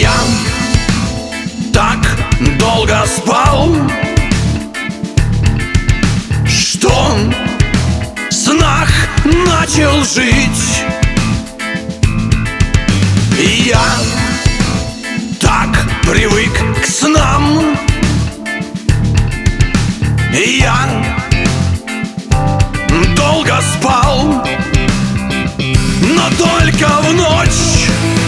Я так долго спал, что в снах начал жить. Я так привык к снам. Я долго спал, но только в ночь.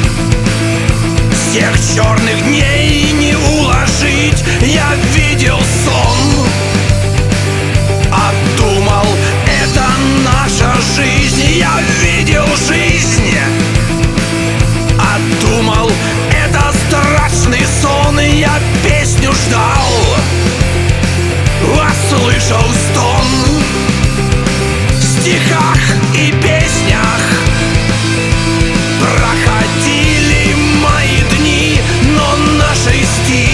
Всех черных дней не уложить. Я видел сон, а думал, это наша жизнь. Я видел жизнь, а думал, это страшный сон. Я песню ждал, а слышал стон. В стихах и песнях проходили мои дни, но на 6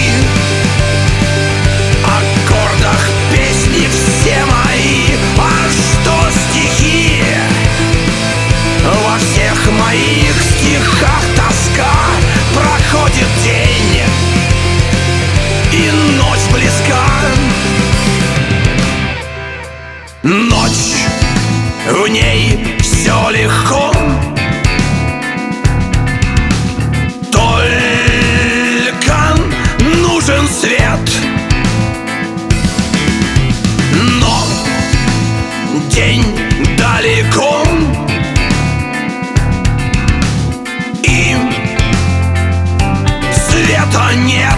аккордах песни все мои. А что стихи? Во всех моих стихах тоска. Проходит день, и ночь близка. Ночь, в ней все легко. Только нужен свет. Но день далеко, и света нет.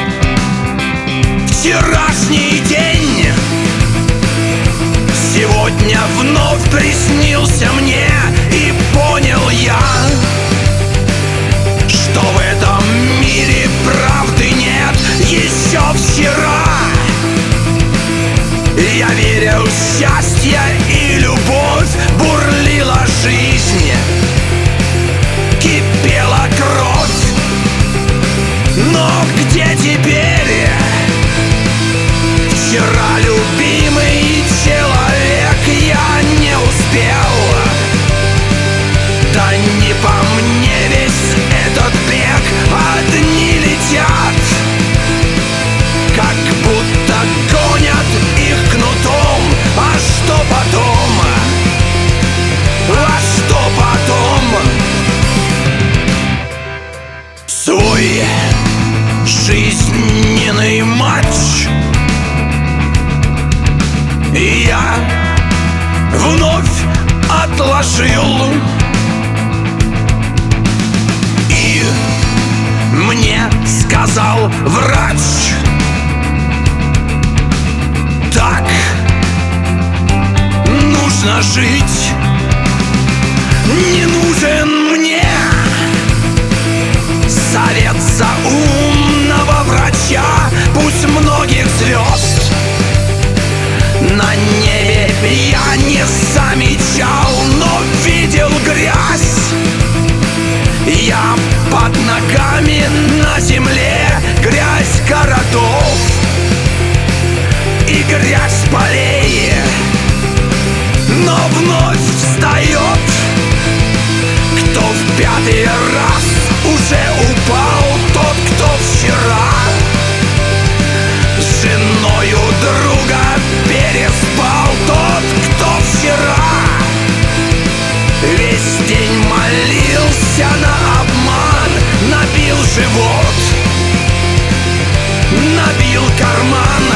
Вчерашний день сегодня вновь приснился мне, и понял я, что в этом мире правды нет. Еще вчера я верил в счастье и любовь. Бурлила жизнь, кипела кровь. Но где теперь вчера любимый человек? Я не успел. Да не по мне весь этот бег. Одни летят, как будто гонят их кнутом. А что потом? А что потом? Свой жизненный матч я вновь отложил. И мне сказал врач: так нужно жить. Не нужен мне совет заумного врача. Пусть многих звезд на небе я не замечал, но видел грязь я под ногами на земле. Грязь городов и грязь полей. Но вновь встает, кто в 5-й раз уже упал. Тот, кто вчера с женою друга переспал. Тот, кто вчера весь день молился на обман. Набил живот, набил карман.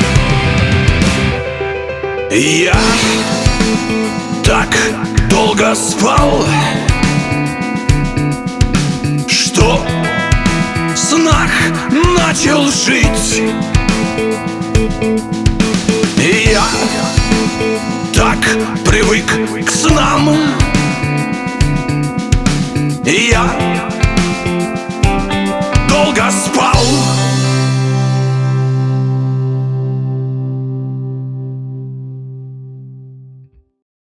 Я так долго спал, что в снах начал жить. Я так привык к снам. Я долго спал,